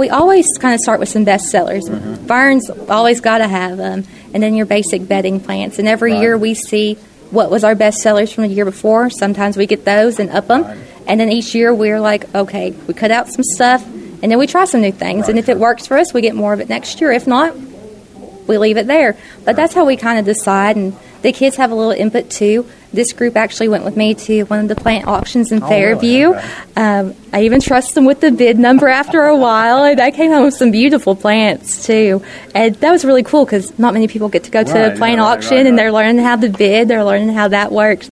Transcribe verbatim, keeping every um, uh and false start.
We always kind of start with some best sellers. Mm-hmm. Ferns, always got to have them. And then your basic bedding plants. And every right. year we see what was our best sellers from the year before. Sometimes we get those and up them. Right. And then each year we're like, okay, we cut out some stuff, and then we try some new things. Right. And if it works for us, we get more of it next year. If not, we leave it there. But right. that's how we kind of decide. And the kids have a little input, too. This group actually went with me to one of the plant auctions in oh, Fairview. Really? Okay. Um, I even trusted them with the bid number after a while, and I came home with some beautiful plants, too. And that was really cool because not many people get to go to right, a plant yeah, auction, right, right, and they're learning how to bid. They're learning how that works.